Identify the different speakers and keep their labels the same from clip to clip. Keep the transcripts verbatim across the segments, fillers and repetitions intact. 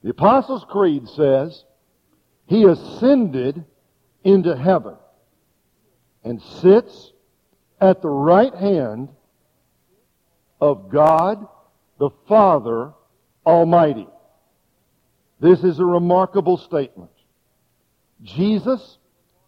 Speaker 1: The Apostles' Creed says, He ascended into heaven and sits at the right hand of God the Father Almighty. This is a remarkable statement. Jesus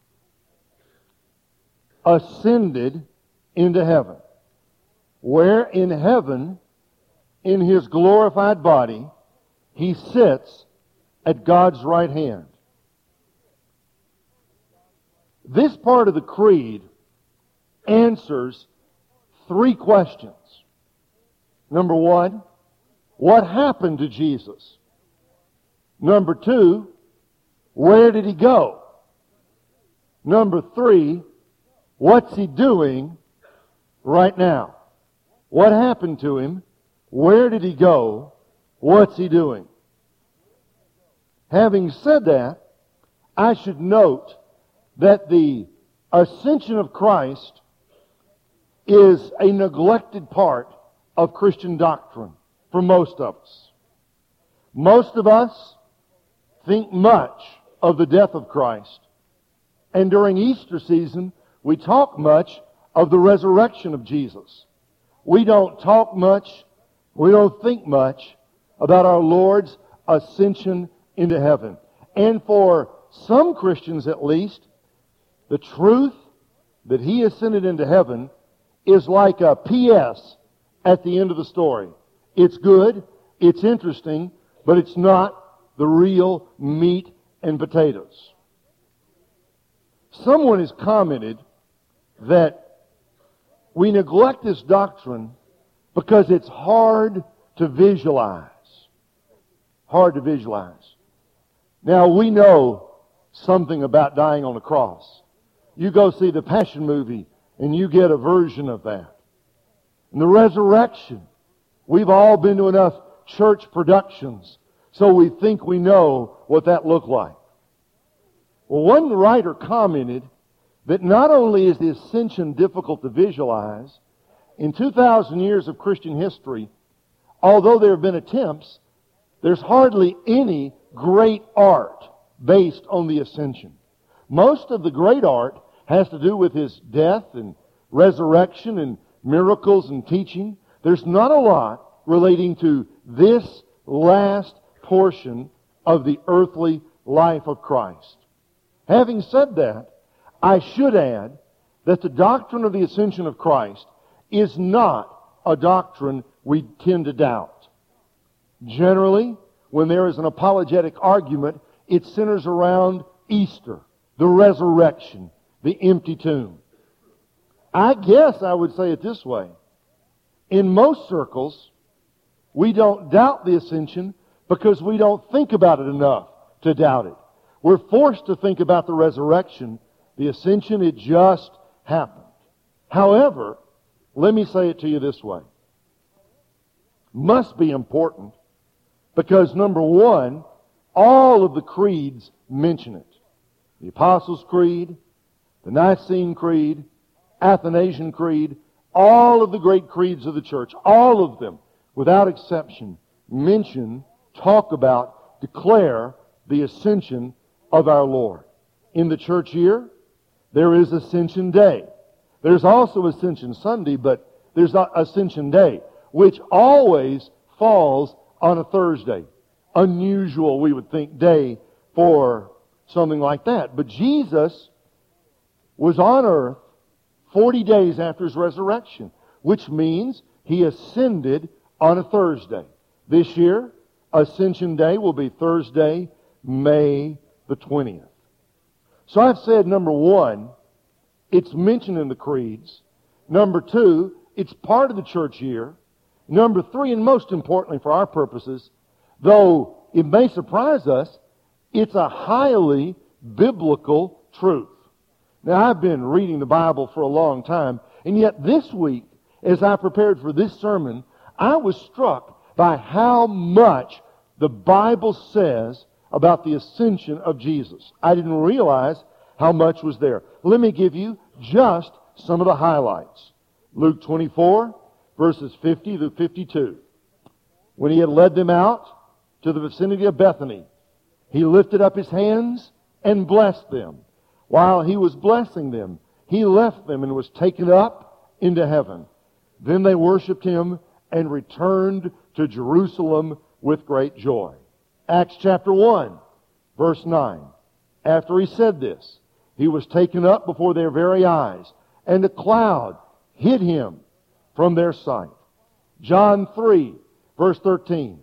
Speaker 1: ascended into heaven, where in heaven, in His glorified body, He sits at God's right hand. This part of the creed answers three questions. Number one, what happened to Jesus? Number two, where did He go? Number three, what's He doing right now? What happened to Him? Where did He go? What's He doing? Having said that, I should note that the ascension of Christ is a neglected part of Christian doctrine for most of us. Most of us think much of the death of Christ. And during Easter season, we talk much of the resurrection of Jesus. We don't talk much, we don't think much about our Lord's ascension into heaven. And for some Christians at least, the truth that He ascended into heaven is like a P S at the end of the story. It's good, it's interesting, but it's not the real meat and potatoes. Someone has commented that we neglect this doctrine because it's hard to visualize. Hard to visualize. Now, we know something about dying on the cross. You go see the Passion movie and you get a version of that. And the resurrection. We've all been to enough church productions so we think we know what that looked like. Well, one writer commented that not only is the ascension difficult to visualize, in two thousand years of Christian history, although there have been attempts, there's hardly any great art based on the ascension. Most of the great art has to do with His death and resurrection and miracles and teaching. There's not a lot relating to this last portion of the earthly life of Christ. Having said that, I should add that the doctrine of the ascension of Christ is not a doctrine we tend to doubt. Generally, when there is an apologetic argument, it centers around Easter, the resurrection, the empty tomb. I guess I would say it this way. In most circles, we don't doubt the ascension because we don't think about it enough to doubt it. We're forced to think about the resurrection. The ascension, it just happened. However, let me say it to you this way. Must be important because, number one, all of the creeds mention it. The Apostles' Creed, the Nicene Creed, Athanasian Creed, all of the great creeds of the church, all of them, without exception, mention, talk about, declare the ascension of our Lord. In the church year, there is Ascension Day. There's also Ascension Sunday, but there's Ascension Day, which always falls on a Thursday. Unusual, we would think, day for something like that. But Jesus was on earth forty days after His resurrection, which means He ascended on a Thursday. This year, Ascension Day will be Thursday, May the twentieth. So I've said, number one, it's mentioned in the creeds. Number two, it's part of the church year. Number three, and most importantly for our purposes, though it may surprise us, it's a highly biblical truth. Now, I've been reading the Bible for a long time, and yet this week, as I prepared for this sermon, I was struck by how much the Bible says about the ascension of Jesus. I didn't realize how much was there. Let me give you just some of the highlights. Luke twenty-four, verses fifty to fifty-two. When He had led them out, to the vicinity of Bethany, He lifted up His hands and blessed them. While He was blessing them, He left them and was taken up into heaven. Then they worshiped Him and returned to Jerusalem with great joy. Acts chapter one, verse nine. After He said this, He was taken up before their very eyes, and a cloud hid Him from their sight. John three, verse thirteen.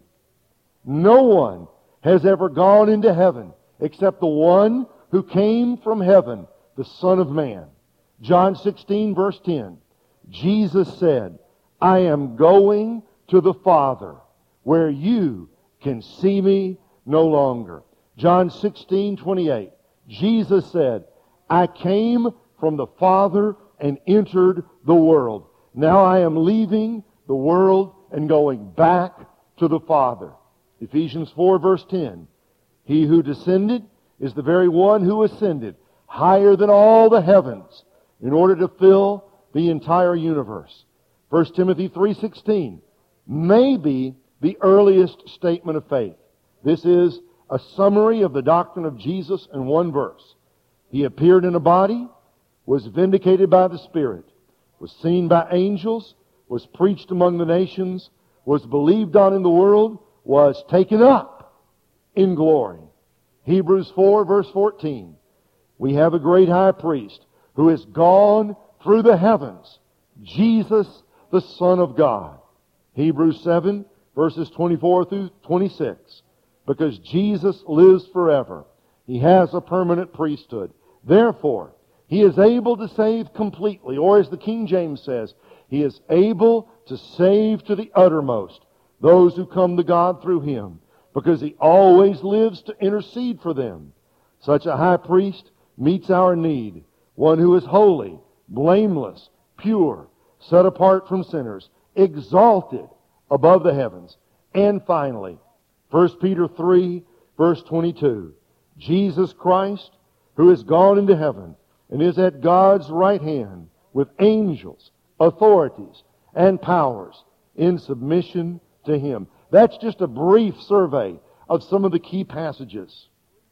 Speaker 1: No one has ever gone into heaven except the one who came from heaven, the Son of Man. John sixteen, verse ten. Jesus said, I am going to the Father, where you can see me no longer. John sixteen, twenty-eight. Jesus said, I came from the Father and entered the world. Now I am leaving the world and going back to the Father. Ephesians four, verse ten. He who descended is the very one who ascended higher than all the heavens in order to fill the entire universe. First Timothy three sixteen may be the earliest statement of faith. This is a summary of the doctrine of Jesus in one verse. He appeared in a body, was vindicated by the Spirit, was seen by angels, was preached among the nations, was believed on in the world, was taken up in glory. Hebrews four, verse fourteen. We have a great high priest who has gone through the heavens, Jesus, the Son of God. Hebrews seven, verses twenty-four through twenty-six. Because Jesus lives forever, He has a permanent priesthood. Therefore, He is able to save completely, or as the King James says, He is able to save to the uttermost those who come to God through Him, because He always lives to intercede for them. Such a high priest meets our need, one who is holy, blameless, pure, set apart from sinners, exalted above the heavens. And finally, First Peter three, verse twenty-two, Jesus Christ, who has gone into heaven and is at God's right hand with angels, authorities, and powers in submission to Him. That's just a brief survey of some of the key passages.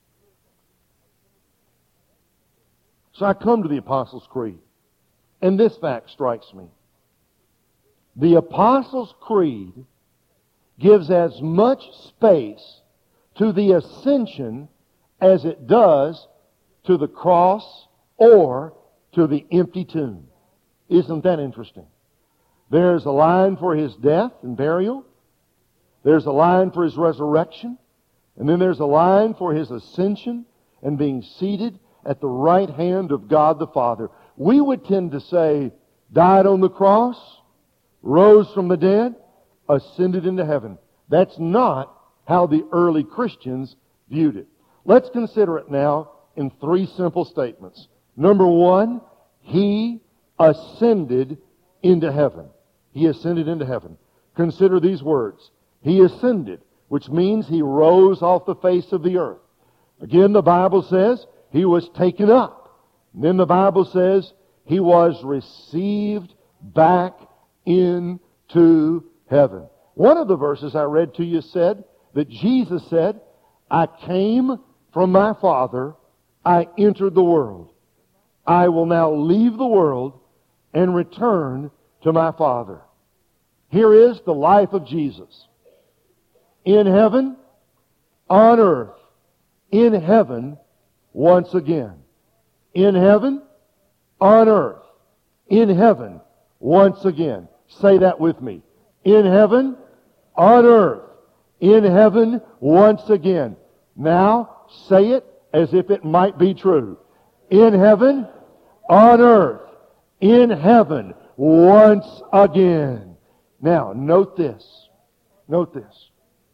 Speaker 1: So I come to the Apostles' Creed, and this fact strikes me. The Apostles' Creed gives as much space to the ascension as it does to the cross or to the empty tomb. Isn't that interesting? There's a line for His death and burial. There's a line for His resurrection. And then there's a line for His ascension and being seated at the right hand of God the Father. We would tend to say, died on the cross, rose from the dead, ascended into heaven. That's not how the early Christians viewed it. Let's consider it now in three simple statements. Number one, He ascended into heaven. He ascended into heaven. Consider these words. He ascended, which means He rose off the face of the earth. Again, the Bible says He was taken up. And then the Bible says He was received back into heaven. One of the verses I read to you said that Jesus said, I came from my Father, I entered the world. I will now leave the world and return to my Father. Here is the life of Jesus. In heaven, on earth, in heaven, once again. In heaven, on earth, in heaven, once again. Say that with me. In heaven, on earth, in heaven, once again. Now, say it as if it might be true. In heaven, on earth, in heaven, once again. Now, note this. Note this.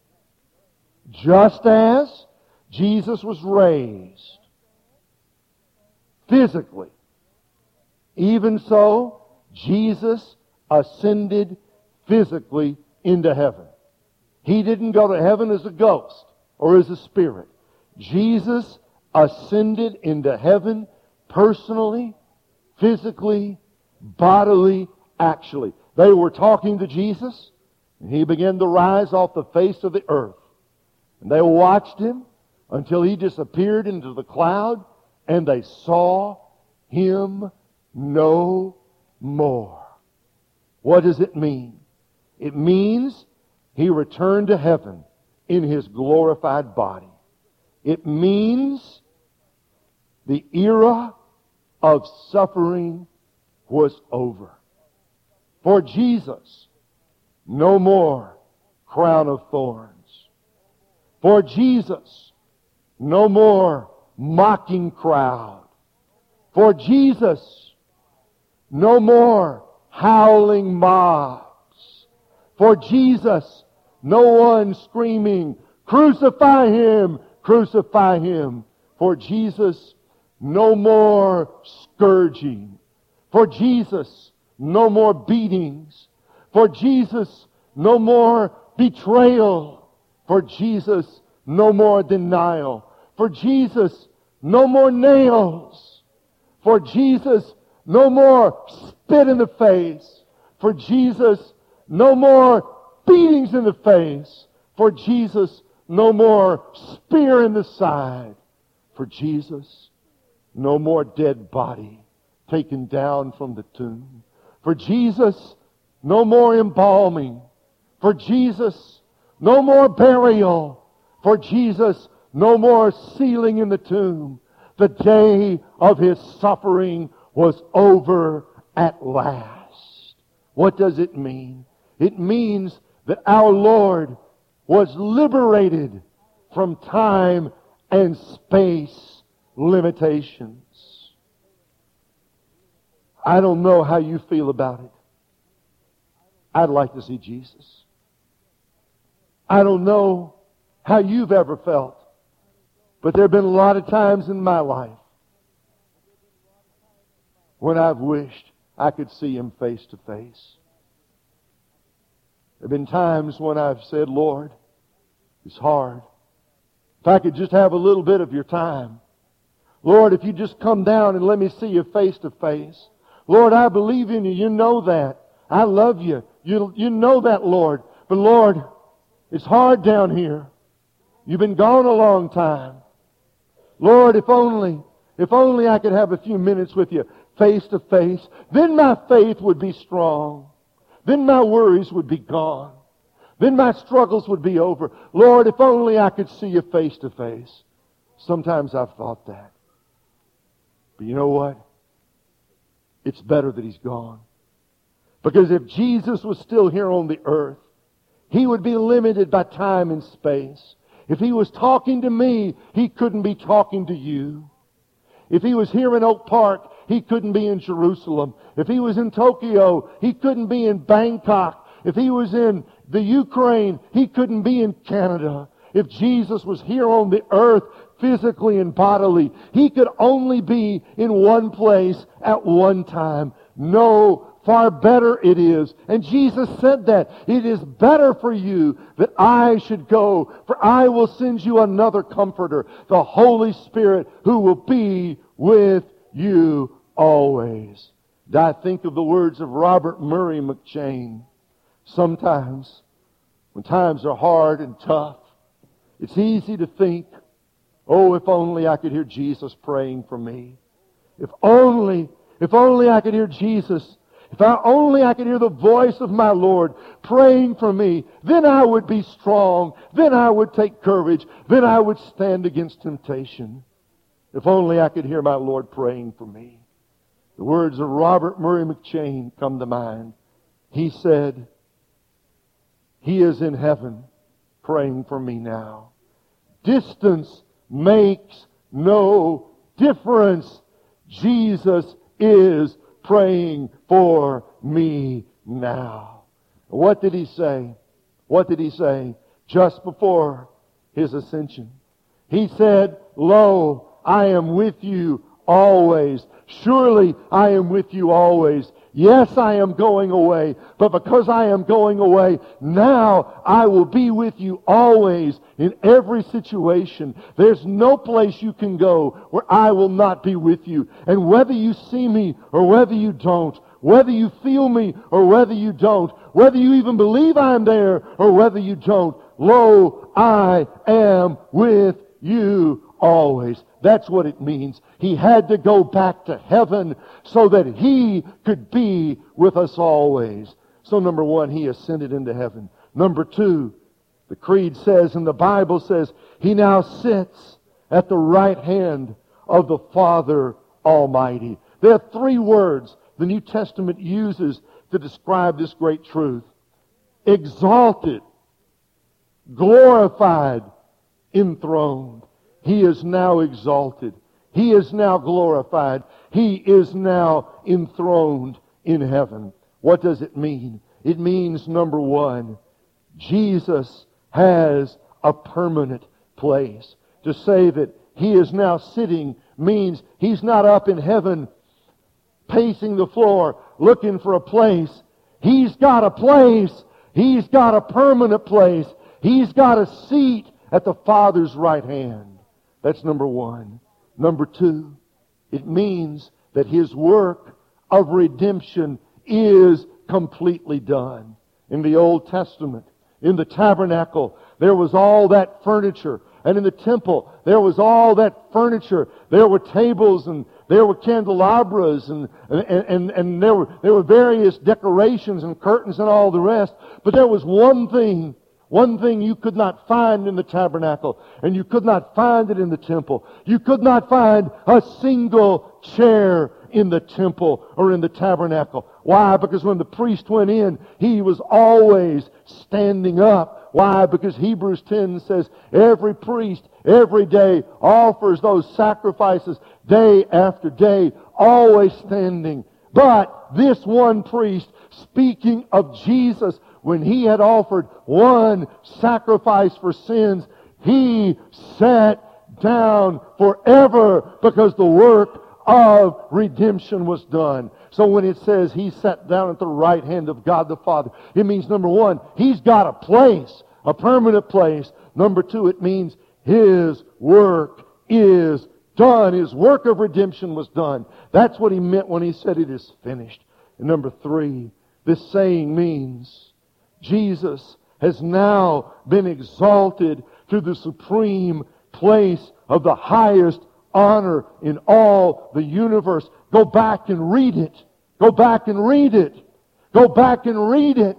Speaker 1: Just as Jesus was raised physically, even so, Jesus ascended physically into heaven. He didn't go to heaven as a ghost or as a spirit. Jesus ascended into heaven personally, physically, bodily, actually. They were talking to Jesus, and He began to rise off the face of the earth. And they watched him until he disappeared into the cloud, and they saw him no more. What does it mean? It means he returned to heaven in his glorified body. It means the era of suffering was over. For Jesus, no more crown of thorns. For Jesus, no more mocking crowd. For Jesus, no more howling mobs. For Jesus, no one screaming, "Crucify him! Crucify him!" For Jesus, no more scourging. For Jesus, no more beatings. For Jesus, no more betrayal. For Jesus, no more denial. For Jesus, no more nails. For Jesus, no more spit in the face. For Jesus, no more beatings in the face. For Jesus, no more spear in the side. For Jesus, no more dead body taken down from the tomb. For Jesus, no more embalming. For Jesus, no more burial. For Jesus, no more sealing in the tomb. The day of his suffering was over at last. What does it mean? It means that our Lord was liberated from time and space limitations. I don't know how you feel about it. I'd like to see Jesus. I don't know how you've ever felt, but there have been a lot of times in my life when I've wished I could see him face to face. There have been times when I've said, "Lord, it's hard. If I could just have a little bit of your time. Lord, if you just come down and let me see you face to face. Lord, I believe in you. You know that. I love you. You, you know that, Lord. But Lord, it's hard down here. You've been gone a long time. Lord, if only, if only I could have a few minutes with you face to face, then my faith would be strong. Then my worries would be gone. Then my struggles would be over. Lord, if only I could see you face to face." Sometimes I've thought that. But you know what? It's better that he's gone. Because if Jesus was still here on the earth, he would be limited by time and space. If he was talking to me, he couldn't be talking to you. If he was here in Oak Park, he couldn't be in Jerusalem. If he was in Tokyo, he couldn't be in Bangkok. If he was in the Ukraine, he couldn't be in Canada. If Jesus was here on the earth, physically and bodily, he could only be in one place at one time. No, far better it is. And Jesus said that. It is better for you that I should go, for I will send you another comforter, the Holy Spirit, who will be with you always. And I think of the words of Robert Murray McCheyne. Sometimes, when times are hard and tough, it's easy to think, "Oh, if only I could hear Jesus praying for me. If only, if only I could hear Jesus. If I only I could hear the voice of my Lord praying for me, then I would be strong. Then I would take courage. Then I would stand against temptation. If only I could hear my Lord praying for me." The words of Robert Murray McCheyne come to mind. He said, "He is in heaven praying for me now. Distance makes no difference. Jesus is praying for me now." What did he say? What did he say just before his ascension? He said, "Lo, I am with you always. Surely I am with you always. Yes, I am going away, but because I am going away, now I will be with you always in every situation. There's no place you can go where I will not be with you. And whether you see me or whether you don't, whether you feel me or whether you don't, whether you even believe I'm there or whether you don't, lo, I am with you always. That's what it means. He had to go back to heaven so that He could be with us always. So number one, He ascended into heaven. Number two, the Creed says and the Bible says, He now sits at the right hand of the Father Almighty. There are three words the New Testament uses to describe this great truth. Exalted, glorified, enthroned. He is now exalted. He is now glorified. He is now enthroned in heaven. What does it mean? It means, number one, Jesus has a permanent place. To say that He is now sitting means He's not up in heaven pacing the floor looking for a place. He's got a place. He's got a permanent place. He's got a seat at the Father's right hand. That's number one. Number two, it means that His work of redemption is completely done. In the Old Testament, in the tabernacle, there was all that furniture. And in the temple, there was all that furniture. There were tables and there were candelabras and, and, and, and there were, there were various decorations and curtains and all the rest. But there was one thing, one thing you could not find in the tabernacle, and you could not find it in the temple. You could not find a single chair in the temple or in the tabernacle. Why? Because when the priest went in, he was always standing up. Why? Because Hebrews ten says every priest, every day, offers those sacrifices day after day, always standing. But this one priest, speaking of Jesus, when He had offered one sacrifice for sins, He sat down forever because the work of redemption was done. So when it says He sat down at the right hand of God the Father, it means, number one, He's got a place, a permanent place. Number two, it means His work is done. His work of redemption was done. That's what He meant when He said it is finished. And number three, this saying means Jesus has now been exalted to the supreme place of the highest honor in all the universe. Go back and read it. Go back and read it. Go back and read it.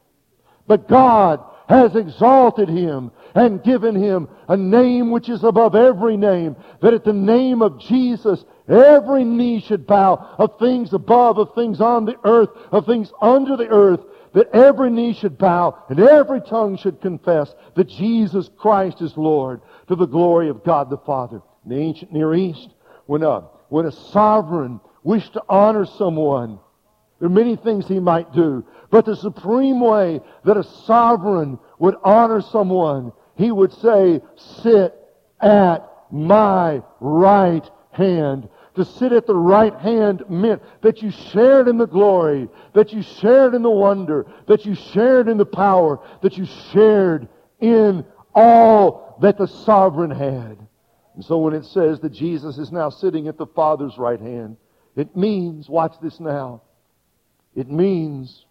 Speaker 1: But God has exalted Him and given Him a name which is above every name, that at the name of Jesus every knee should bow, of things above, of things on the earth, of things under the earth, that every knee should bow and every tongue should confess that Jesus Christ is Lord, to the glory of God the Father. In the ancient Near East, when a, when a sovereign wished to honor someone, there are many things he might do, but the supreme way that a sovereign would honor someone, he would say, sit at my right hand. To sit at the right hand meant that you shared in the glory, that you shared in the wonder, that you shared in the power, that you shared in all that the sovereign had. And so when it says that Jesus is now sitting at the Father's right hand, it means, watch this now, it means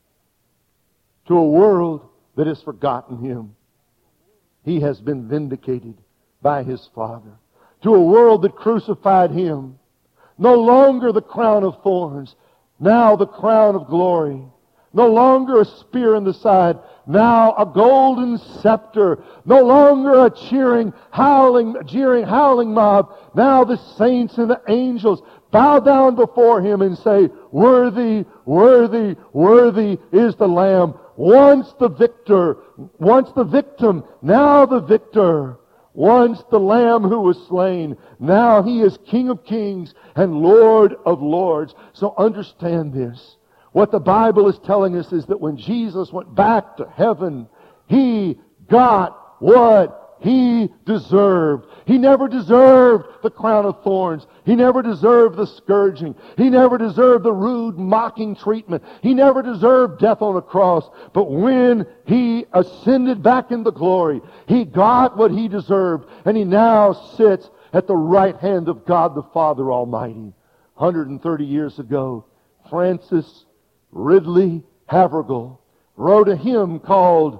Speaker 1: to a world that has forgotten Him, He has been vindicated by His Father. To a world that crucified Him, no longer the crown of thorns, now the crown of glory. No longer a spear in the side, now a golden scepter. No longer a cheering, howling, jeering, howling mob. Now the saints and the angels bow down before Him and say, worthy, worthy, worthy is the Lamb. Once the victor, once the victim, now the victor. Once the Lamb who was slain, now He is King of kings and Lord of lords. So understand this. What the Bible is telling us is that when Jesus went back to heaven, He got what He deserved. He never deserved the crown of thorns. He never deserved the scourging. He never deserved the rude, mocking treatment. He never deserved death on a cross. But when He ascended back into glory, He got what He deserved. And He now sits at the right hand of God the Father Almighty. one hundred thirty years ago, Francis Ridley Havergal wrote a hymn called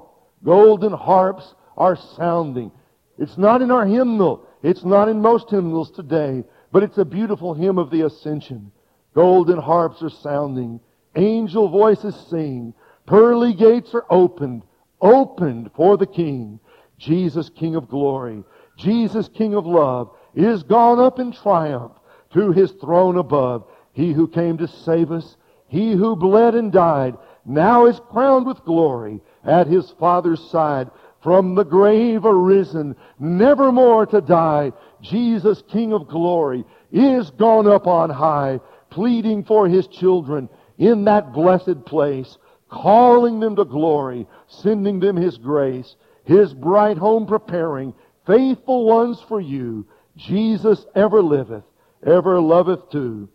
Speaker 1: Golden harps are sounding. It's not in our hymnal. It's not in most hymnals today. But it's a beautiful hymn of the ascension. Golden harps are sounding. Angel voices sing. Pearly gates are opened. Opened for the King. Jesus, King of glory. Jesus, King of love, is gone up in triumph to His throne above. He who came to save us, He who bled and died, now is crowned with glory at His Father's side. From the grave arisen, never more to die. Jesus, King of glory, is gone up on high, pleading for His children in that blessed place, calling them to glory, sending them His grace, His bright home preparing, faithful ones for you. Jesus ever liveth, ever loveth too.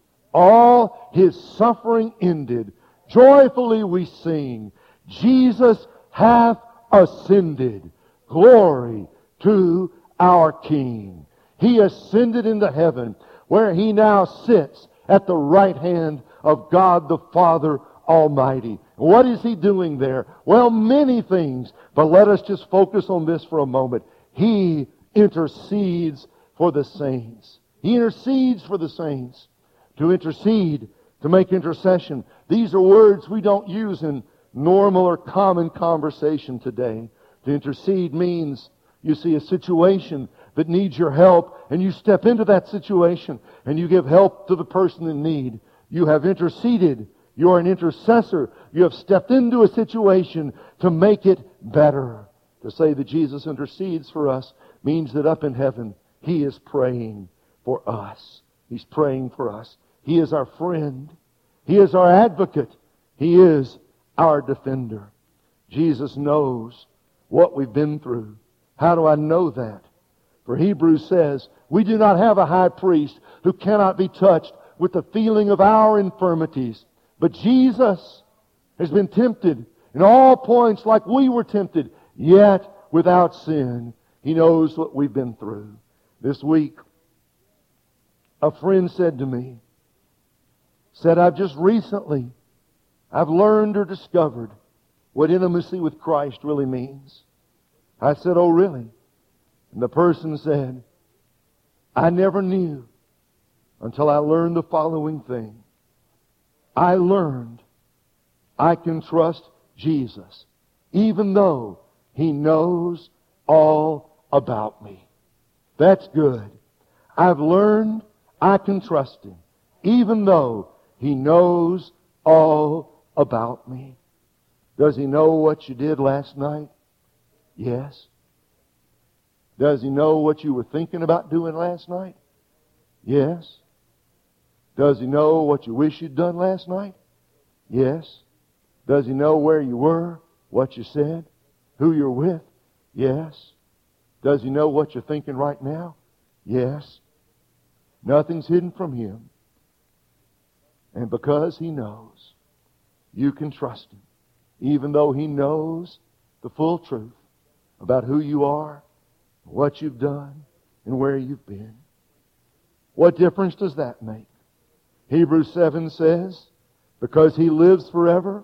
Speaker 1: All His suffering ended, joyfully we sing, Jesus hath ascended. Glory to our King. He ascended into heaven, where He now sits at the right hand of God the Father Almighty. What is He doing there? Well, many things, but let us just focus on this for a moment. He intercedes for the saints. He intercedes for the saints. To intercede, to make intercession. These are words we don't use in normal or common conversation today. To intercede means you see a situation that needs your help, and you step into that situation and you give help to the person in need. You have interceded. You are an intercessor. You have stepped into a situation to make it better. To say that Jesus intercedes for us means that up in heaven, He is praying for us. He's praying for us. He is our friend. He is our advocate. He is our defender. Jesus knows what we've been through. How do I know that? For Hebrews says, we do not have a high priest who cannot be touched with the feeling of our infirmities. But Jesus has been tempted in all points like we were tempted, yet without sin. He knows what we've been through. This week, a friend said to me, said, I've just recently, I've learned or discovered what intimacy with Christ really means. I said, oh really? And the person said, I never knew until I learned the following thing. I learned I can trust Jesus even though He knows all about me. That's good. I've learned I can trust Him even though He knows all about me. Does He know what you did last night? Yes. Does He know what you were thinking about doing last night? Yes. Does He know what you wish you'd done last night? Yes. Does He know where you were, what you said, who you're with? Yes. Does He know what you're thinking right now? Yes. Nothing's hidden from Him. And because He knows, you can trust Him, even though He knows the full truth about who you are, what you've done, and where you've been. What difference does that make? Hebrews seven says, because He lives forever,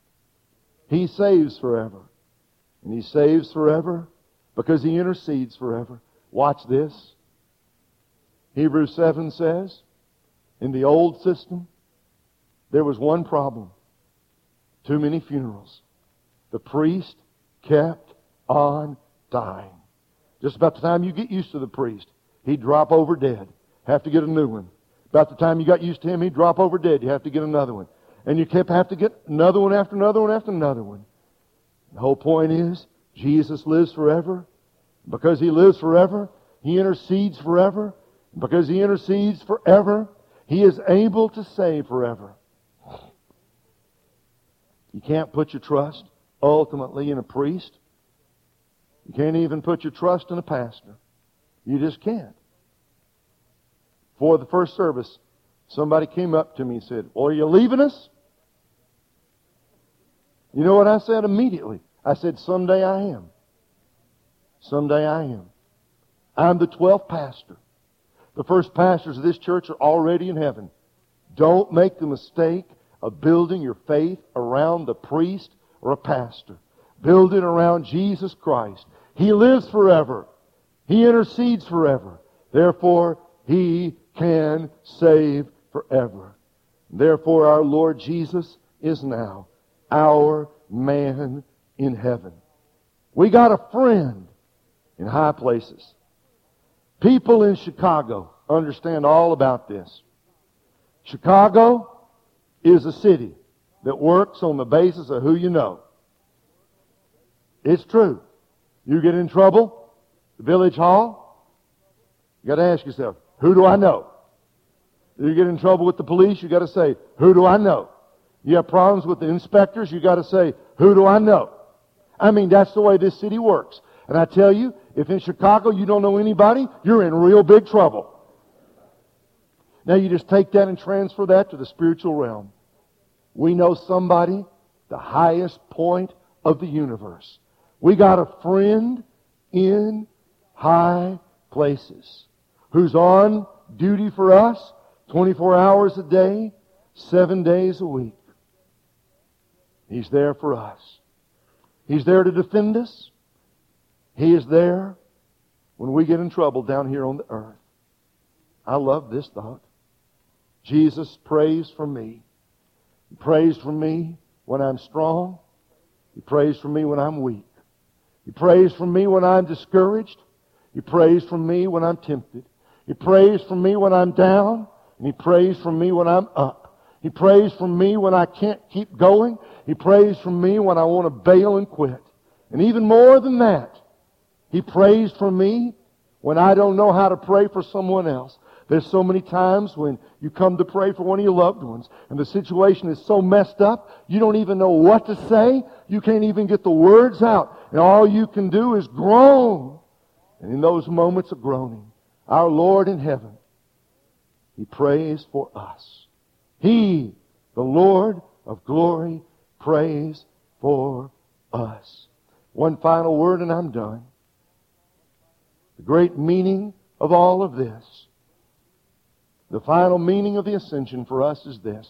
Speaker 1: He saves forever. And He saves forever because He intercedes forever. Watch this. Hebrews seven says, in the old system, there was one problem. Too many funerals. The priest kept on dying. Just about the time you get used to the priest, he'd drop over dead. Have to get a new one. About the time you got used to him, he'd drop over dead. You have to get another one. And you kept have to get another one after another one after another one. The whole point is, Jesus lives forever. Because He lives forever, He intercedes forever. Because He intercedes forever, He is able to save forever. You can't put your trust ultimately in a priest. You can't even put your trust in a pastor. You just can't. For the first service, somebody came up to me and said, well, are you leaving us? You know what I said immediately? I said, someday I am. Someday I am. I'm the twelfth pastor. The first pastors of this church are already in heaven. Don't make the mistake of building your faith around the priest or a pastor. Build it around Jesus Christ. He lives forever. He intercedes forever. Therefore, He can save forever. Therefore, our Lord Jesus is now our man in heaven. We got a friend in high places. People in Chicago understand all about this. Chicago is a city that works on the basis of who you know. It's true. You get in trouble, the village hall, you got to ask yourself, who do I know? You get in trouble with the police, you got to say, who do I know? You have problems with the inspectors, you got to say, who do I know? I mean, that's the way this city works. And I tell you, if in Chicago you don't know anybody, you're in real big trouble. Now you just take that and transfer that to the spiritual realm. We know somebody, the highest point of the universe. We got a friend in high places who's on duty for us twenty-four hours a day, seven days a week. He's there for us. He's there to defend us. He is there when we get in trouble down here on the earth. I love this thought. Jesus prays for me. He prays for me when I'm strong. He prays for me when I'm weak. He prays for me when I'm discouraged. He prays for me when I'm tempted. He prays for me when I'm down. And He prays for me when I'm up. He prays for me when I can't keep going. He prays for me when I want to bail and quit. And even more than that, He prays for me when I don't know how to pray for someone else. There's so many times when you come to pray for one of your loved ones and the situation is so messed up, you don't even know what to say. You can't even get the words out. And all you can do is groan. And in those moments of groaning, our Lord in heaven, He prays for us. He, the Lord of glory, prays for us. One final word and I'm done. The great meaning of all of this, the final meaning of the ascension for us is this.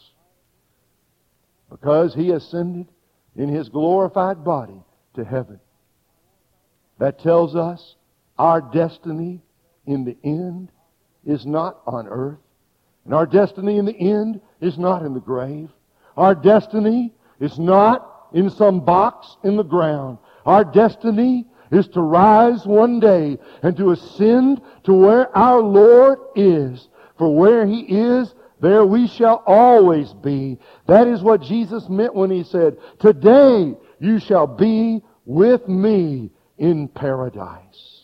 Speaker 1: Because He ascended in His glorified body to heaven, that tells us our destiny in the end is not on earth. And our destiny in the end is not in the grave. Our destiny is not in some box in the ground. Our destiny is to rise one day and to ascend to where our Lord is. For where He is, there we shall always be. That is what Jesus meant when He said, today you shall be with me in paradise.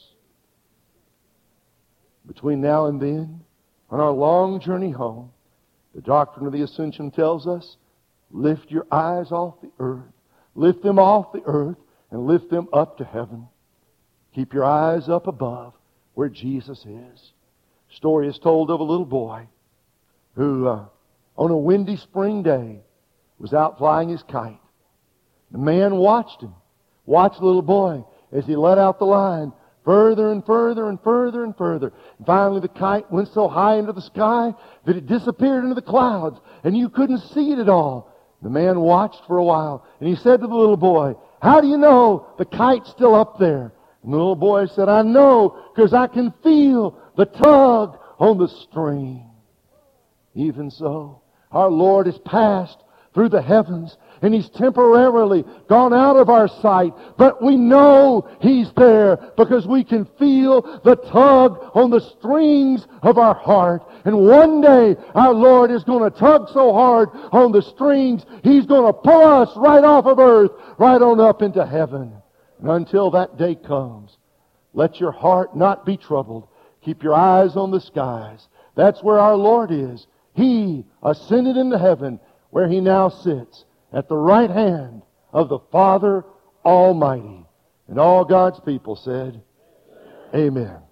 Speaker 1: Between now and then, on our long journey home, the doctrine of the ascension tells us, lift your eyes off the earth. Lift them off the earth and lift them up to heaven. Keep your eyes up above where Jesus is. Story is told of a little boy who, uh, on a windy spring day, was out flying his kite. The man watched him, watched the little boy as he let out the line further and further and further and further. And finally the kite went so high into the sky that it disappeared into the clouds and you couldn't see it at all. The man watched for a while and he said to the little boy, how do you know the kite's still up there? And the little boy said, I know because I can feel the tug on the string. Even so, our Lord has passed through the heavens and He's temporarily gone out of our sight. But we know He's there because we can feel the tug on the strings of our heart. And one day our Lord is going to tug so hard on the strings, He's going to pull us right off of earth, right on up into heaven. And until that day comes, let your heart not be troubled. Keep your eyes on the skies. That's where our Lord is. He ascended into heaven, where He now sits at the right hand of the Father Almighty. And all God's people said, Amen.